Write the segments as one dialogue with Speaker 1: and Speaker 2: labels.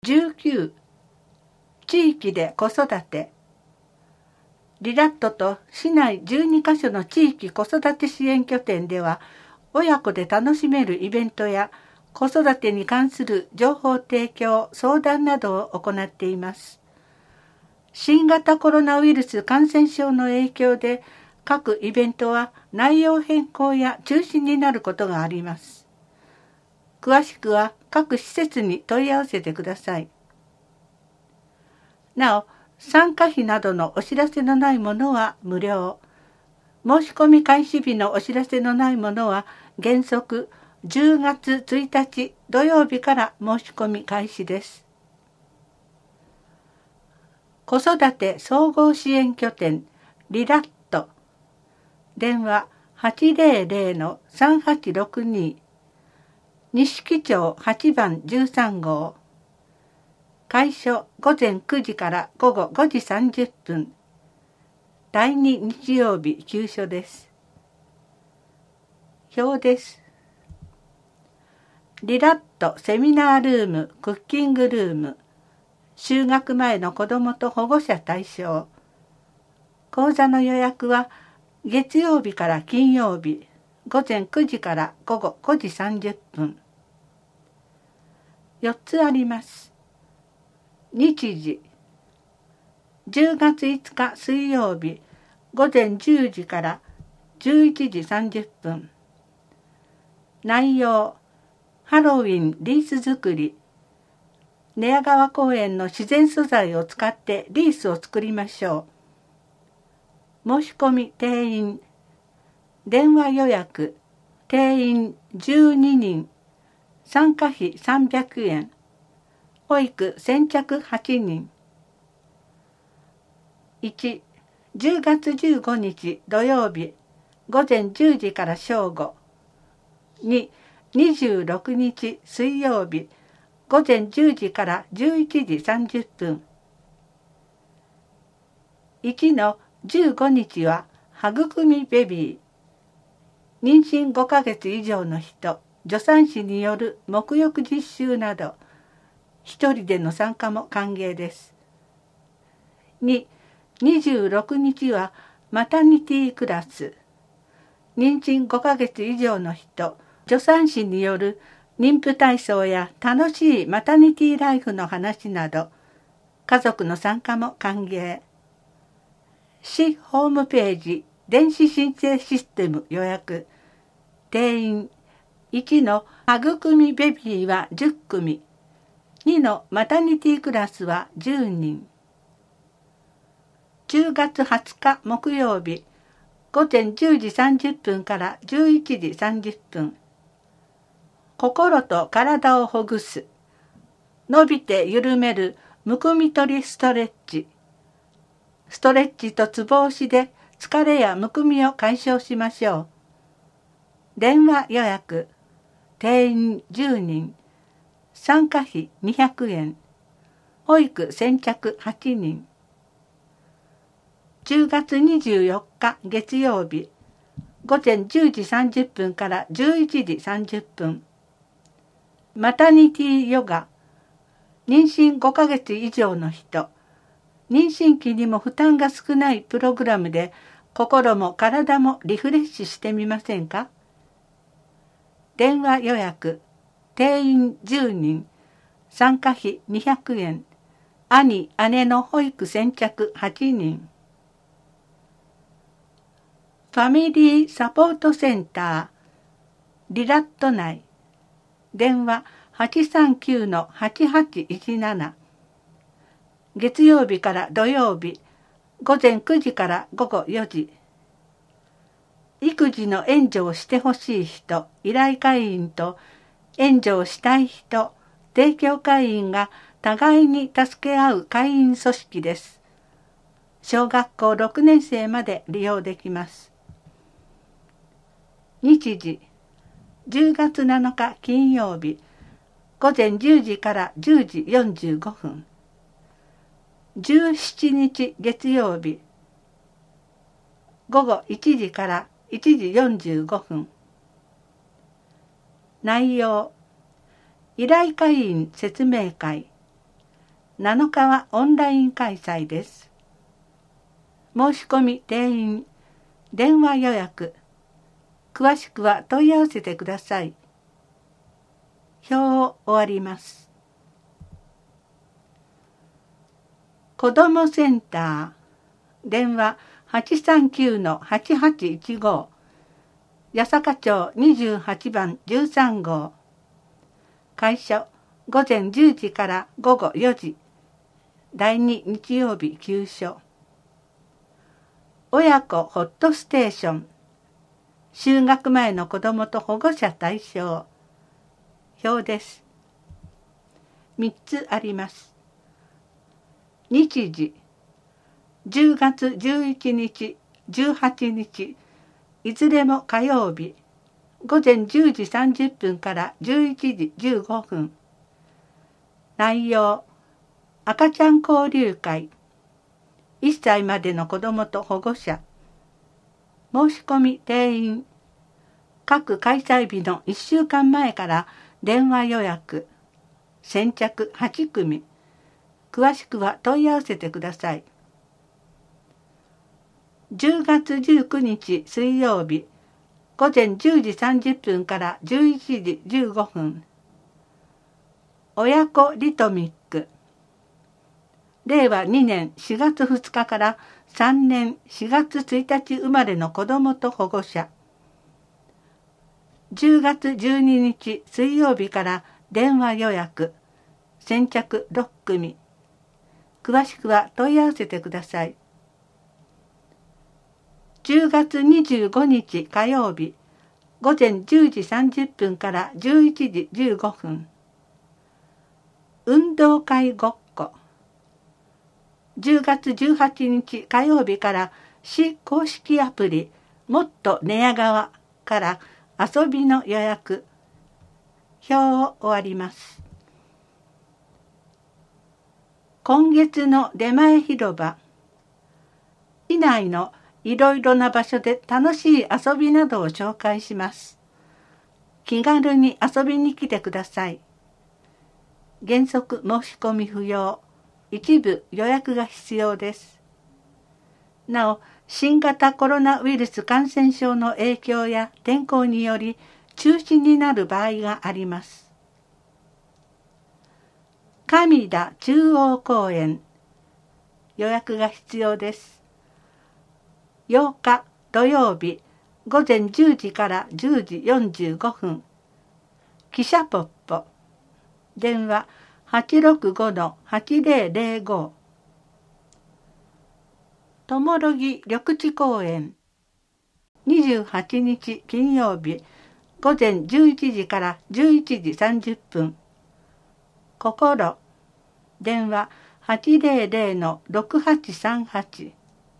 Speaker 1: 19、地域で子育て。リラットと市内12カ所の地域子育て支援拠点では、親子で楽しめるイベントや子育てに関する情報提供、相談などを行っています。新型コロナウイルス感染症の影響で、各イベントは内容変更や中止になることがあります。詳しくは各施設に問い合わせてください。なお、参加費などのお知らせのないものは無料。申し込み開始日のお知らせのないものは原則10月1日土曜日から申し込み開始です。子育て総合支援拠点リラット。電話800-3862。錦町8番13号。開所午前9時から午後5時30分。第2日曜日休所です。表です。リラットセミナールームクッキングルーム。就学前の子どもと保護者対象。講座の予約は月曜日から金曜日午前9時から午後5時30分。4つあります。日時10月5日水曜日午前10時から11時30分。内容ハロウィンリース作り。寝屋川公園の自然素材を使ってリースを作りましょう。申し込み定員電話予約定員12人参加費300円保育先着8人。1、10月15日土曜日午前10時から正午。2、26日水曜日午前10時から11時30分。1の15日は育みベビー。妊娠5ヶ月以上の人、助産師による沐浴実習など、一人での参加も歓迎です。2、26日はマタニティクラス。妊娠5ヶ月以上の人、助産師による妊婦体操や楽しいマタニティライフの話など、家族の参加も歓迎。市ホームページ電子申請システム予約。定員1の育みベビーは10組。2のマタニティクラスは10人。10月20日木曜日午前10時30分から11時30分。心と体をほぐす。伸びて緩めるむくみ取りストレッチ。ストレッチとツボ押しで疲れやむくみを解消しましょう。電話予約。定員10人。参加費200円。保育先着8人。10月24日月曜日午前10時30分から11時30分。マタニティヨガ。妊娠5ヶ月以上の人。妊娠期にも負担が少ないプログラムで心も体もリフレッシュしてみませんか？電話予約。定員10人。参加費200円。兄・姉の保育先着8人。ファミリーサポートセンター。リラット内。電話839-8817。月曜日から土曜日午前9時から午後4時。育児の援助をしてほしい人、依頼会員と援助をしたい人、提供会員が互いに助け合う会員組織です。小学校6年生まで利用できます。日時10月7日金曜日午前10時から10時45分。17日月曜日午後1時から1時45分。内容依頼会員説明会。 7日はオンライン開催です。申し込み定員、電話予約、詳しくは問い合わせてください。表を終わります。子どもセンター、電話 839-8815、八坂町28番13号。開所午前10時から午後4時。第2日曜日休所。親子ホットステーション。就学前の子どもと保護者対象。表です。3つあります。日時。10月11日、18日、いずれも火曜日。午前10時30分から11時15分。内容。赤ちゃん交流会。1歳までの子どもと保護者。申し込み定員。各開催日の1週間前から電話予約。先着8組。詳しくは問い合わせてください。10月19日水曜日。午前10時30分から11時15分。親子リトミック。令和2年4月2日から3年4月1日生まれの子どもと保護者。10月12日水曜日から電話予約。先着6組。詳しくは問い合わせてください。10月25日火曜日。午前10時30分から11時15分。運動会ごっこ。10月18日火曜日から市公式アプリもっと寝屋川から遊びの予約。表を終わります。今月の出前広場。市内のいろいろな場所で楽しい遊びなどを紹介します。気軽に遊びに来てください。原則申し込み不要。一部予約が必要です。なお、新型コロナウイルス感染症の影響や天候により中止になる場合があります。上田中央公園。予約が必要です。8日土曜日午前10時から10時45分。汽車ポッポ。電話 865-8005。友呂木緑地公園。28日金曜日午前11時から11時30分。心。電話 800-6838。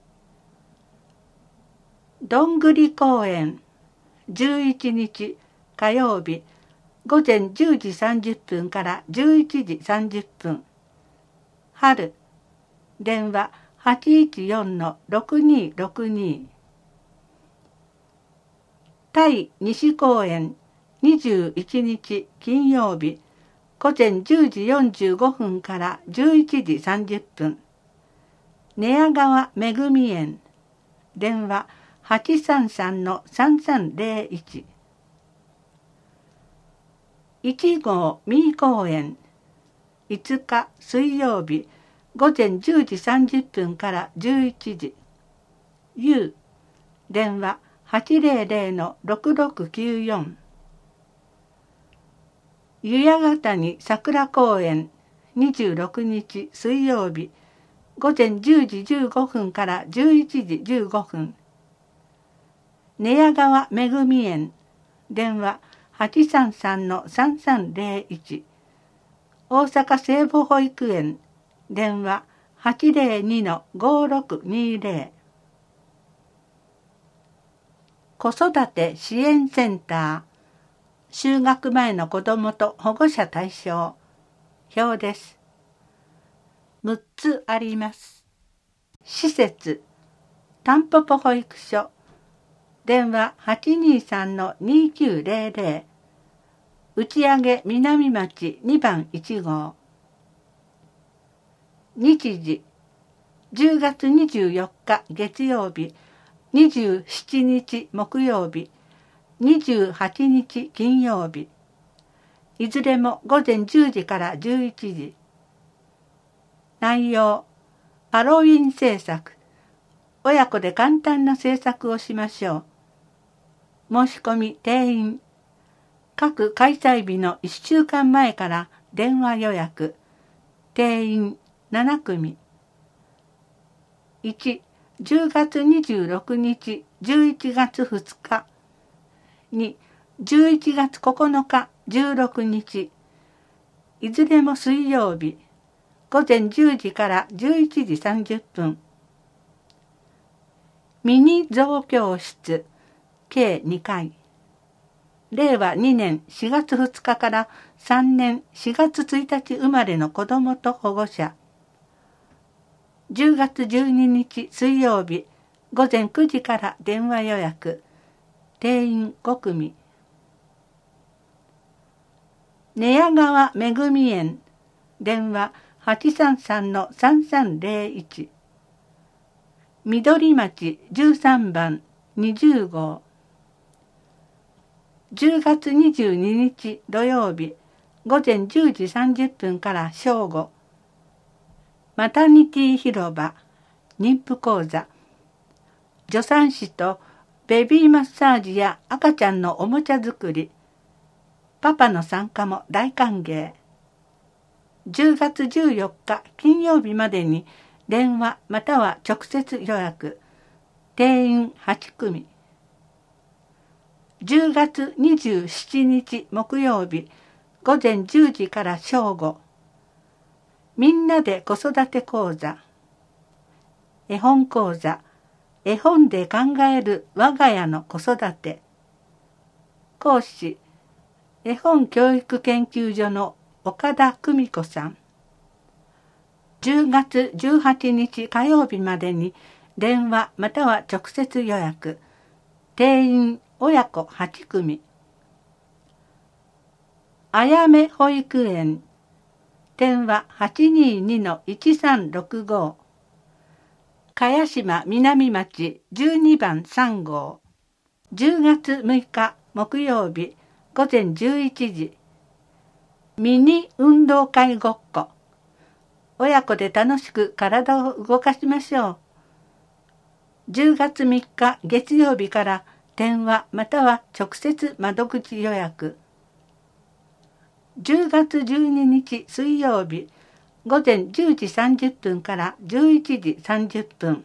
Speaker 1: どんぐり公園。11日火曜日午前10時30分から11時30分。春。電話 814-6262。対西公園。21日金曜日午前10時45分から11時30分。寝屋川めぐみ園。電話 833-3301。1号三公園。5日水曜日午前10時30分から11時。U。電話 800-6694。湯屋ヶ谷桜公園。26日水曜日午前10時15分から11時15分。寝屋川めぐみ園。電話 833-3301。大阪聖母保育園。電話 802-5620。子育て支援センター。就学前の子どもと保護者対象。表です。6つあります。施設。たんぽぽ保育所。電話 823-2900。打ち上げ南町2番1号。 日時10月24日月曜日、27日木曜日、28日金曜日。いずれも午前10時から11時。内容、ハロウィン制作。親子で簡単な制作をしましょう。申し込み定員。各開催日の1週間前から電話予約。定員7組。1、10月26日、11月2日。2、11月9日、16日。いずれも水曜日。午前10時から11時30分。ミニ象教室、計2回。令和2年4月2日から3年4月1日生まれの子どもと保護者。10月12日水曜日、午前9時から電話予約。定員5組。寝屋川めぐみ園。電話833-3301。緑町13番20号。10月22日土曜日、午前10時30分から正午。マタニティ広場、妊婦講座。助産師とベビーマッサージや赤ちゃんのおもちゃ作り。パパの参加も大歓迎。10月14日金曜日までに電話または直接予約。定員8組。10月27日木曜日、午前10時から正午。みんなで子育て講座。絵本講座。絵本で考える我が家の子育て。講師、絵本教育研究所の岡田久美子さん。10月18日火曜日までに電話または直接予約。定員親子8組。あやめ保育園。電話822-1365。茅島南町12番3号。10月6日木曜日午前11時。ミニ運動会ごっこ。親子で楽しく体を動かしましょう。10月3日月曜日から電話または直接窓口予約。10月12日水曜日午前10時30分から11時30分。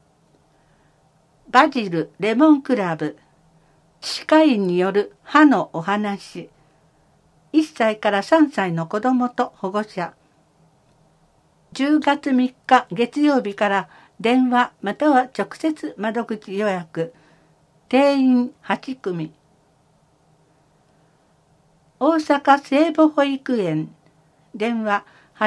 Speaker 1: バジルレモンクラブ。歯科医による歯のお話。1歳から3歳の子どもと保護者。10月3日月曜日から電話または直接窓口予約。定員8組。大阪聖母保育園。電話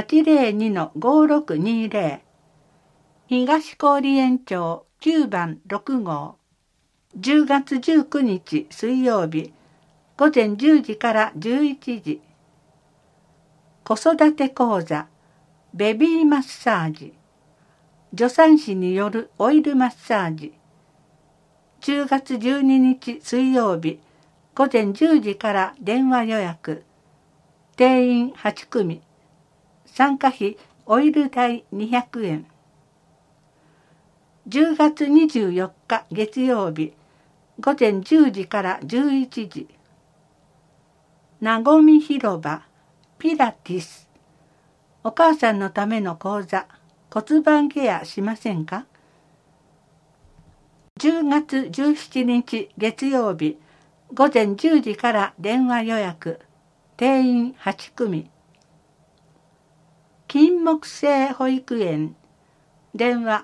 Speaker 1: 802-5620。東郡園町9番6号。10月19日水曜日午前10時から11時。子育て講座ベビーマッサージ。助産師によるオイルマッサージ。10月12日水曜日午前10時から電話予約。定員8組。参加費オイル代200円。10月24日月曜日午前10時から11時。なごみ広場ピラティス。お母さんのための講座、骨盤ケアしませんか？ 10 月17日月曜日午前10時から電話予約。定員8組。金木犀保育園。電話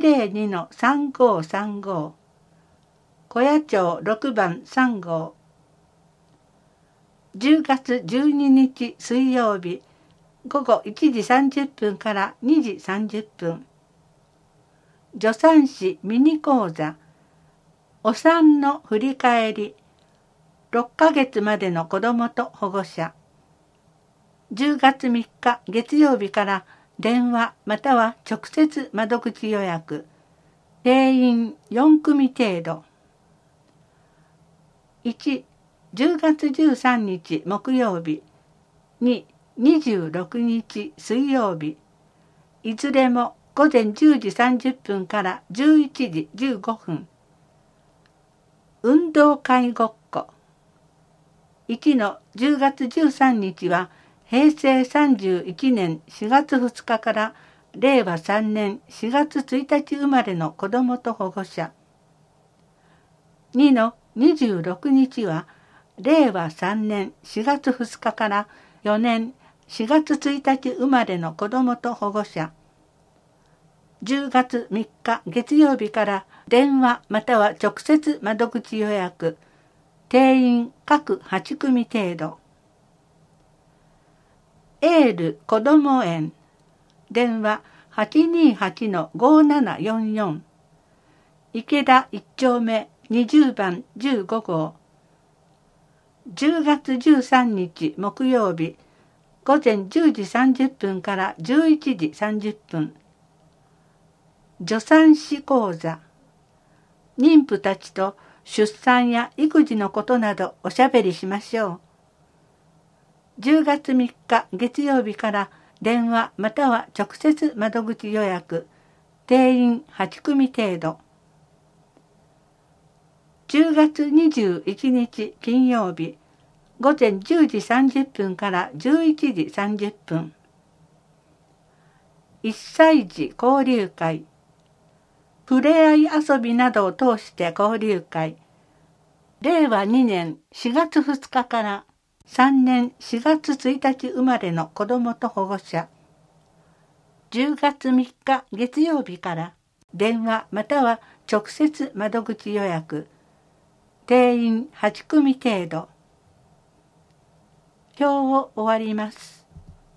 Speaker 1: 802-3535。小谷町6番3号。10月12日水曜日午後1時30分から2時30分。助産師ミニ講座。お産の振り返り。6ヶ月までの子どもと保護者。10月3日月曜日から電話または直接窓口予約。定員4組程度。1、10月13日木曜日。2、26日水曜日。いずれも午前10時30分から11時15分。運動会ごっこ。1の10月13日は平成31年4月2日から令和3年4月1日生まれの子どもと保護者。2の26日は令和3年4月2日から4年4月1日生まれの子どもと保護者。10月3日月曜日から電話または直接窓口予約。定員各8組程度。エールこども園。電話 828-5744。池田1丁目20番15号。10月13日木曜日。午前10時30分から11時30分。助産師講座。妊婦たちと出産や育児のことなどおしゃべりしましょう。10月3日月曜日から電話または直接窓口予約。定員8組程度。10月21日金曜日。午前10時30分から11時30分。1歳児交流会。ふれあい遊びなどを通して交流会。令和2年4月2日から3年4月1日生まれの子どもと保護者。10月3日月曜日から電話または直接窓口予約。定員8組程度。表を終わります。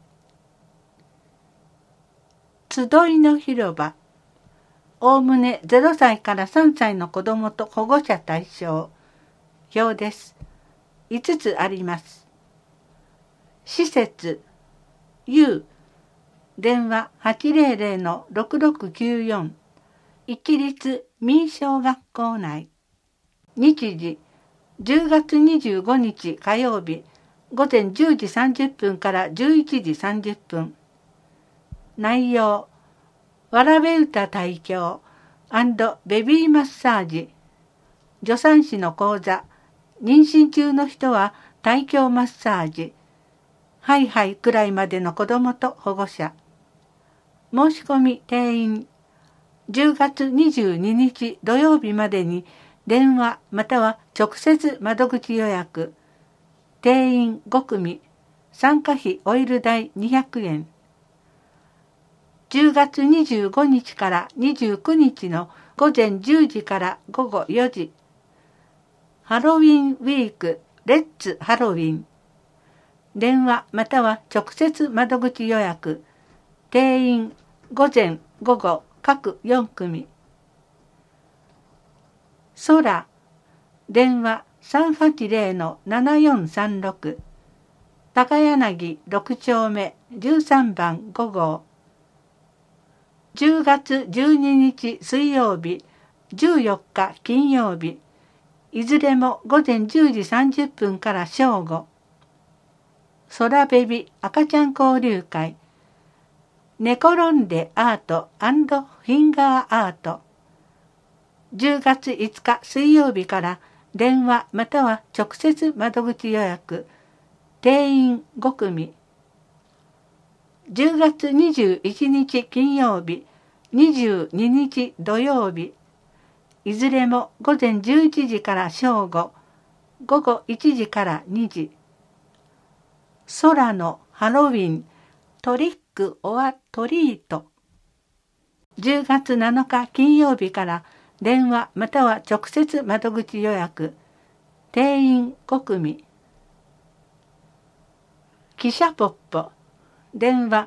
Speaker 1: 集いの広場。おおむね0歳から3歳の子どもと保護者対象。表です。5つあります。施設 U 電話 800-6694 一律民小学校内。日時10月25日火曜日午前10時30分から11時30分。内容わらべ歌体教&ベビーマッサージ。助産師の講座。妊娠中の人は体教マッサージ。はいはいくらいまでの子どもと保護者。申し込み定員。10月22日土曜日までに電話または直接窓口予約。定員5組。参加費オイル代200円。10月25日から29日の午前10時から午後4時。ハロウィンウィークレッツハロウィン。電話または直接窓口予約。定員午前午後各4組。空電話380-7436。高柳6丁目13番5号。10月12日水曜日、14日金曜日、いずれも午前10時30分から正午。空ベビ赤ちゃん交流会。寝転んでアート&フィンガーアート。10月5日水曜日から電話または直接窓口予約。定員5組。10月21日金曜日、22日土曜日、いずれも午前11時から正午、午後1時から2時。空のハロウィン、トリックオアトリート。10月7日金曜日から電話または直接窓口予約。定員5組。汽車ポッポ。電話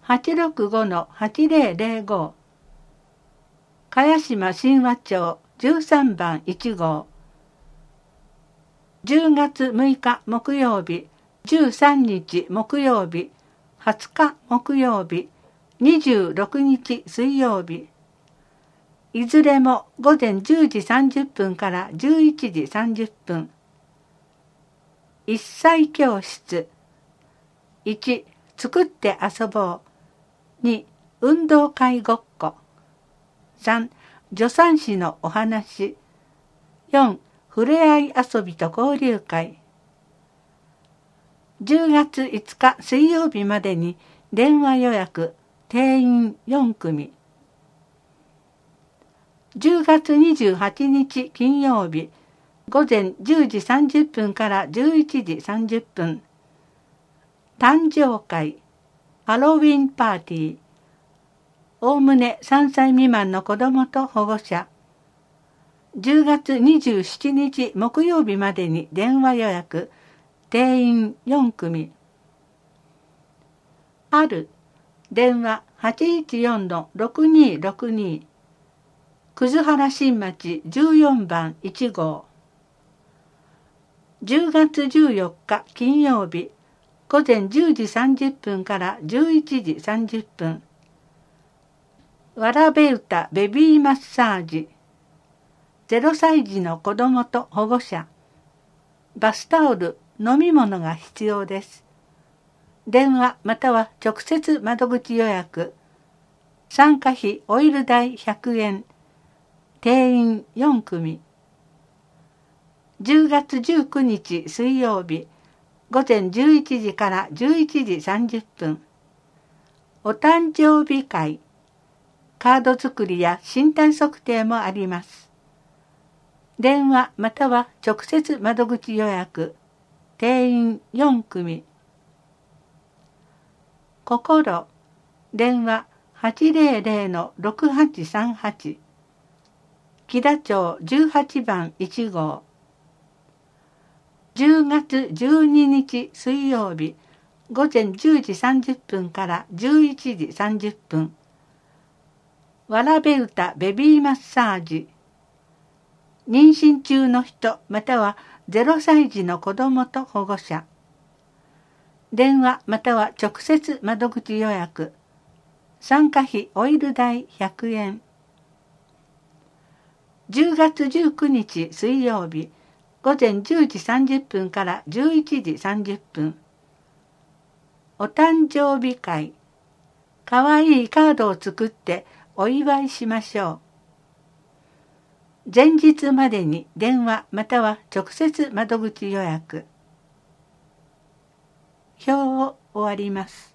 Speaker 1: 865-8005。茅島神話町13番1号。10月6日木曜日、13日木曜日、20日木曜日、 26日水曜日。いずれも午前10時30分から11時30分。一歳教室。1、作って遊ぼう。2、運動会ごっこ。3、助産師のお話。4、ふれあい遊びと交流会。10月5日水曜日までに電話予約、定員4組。10月28日金曜日、午前10時30分から11時30分。誕生会、ハロウィンパーティー。おおむね3歳未満の子どもと保護者。10月27日木曜日までに電話予約、定員4組。ある、電話814-6262。葛原新町14番1号。10月14日金曜日、午前10時30分から11時30分。わらべ歌ベビーマッサージ。0歳児の子どもと保護者。バスタオル、飲み物が必要です。電話または直接窓口予約。参加費オイル代100円。定員4組。10月19日水曜日、午前11時から11時30分。お誕生日会。カード作りや身体測定もあります。電話または直接窓口予約。定員4組。心。電話800-6838。木田町18番1号。10月12日水曜日、午前10時30分から11時30分。わらべ歌ベビーマッサージ。妊娠中の人または0歳児の子どもと保護者。電話または直接窓口予約。参加費オイル代100円。10月19日水曜日、午前10時30分から11時30分。お誕生日会。かわいいカードを作ってお祝いしましょう。前日までに電話または直接窓口予約。表を終わります。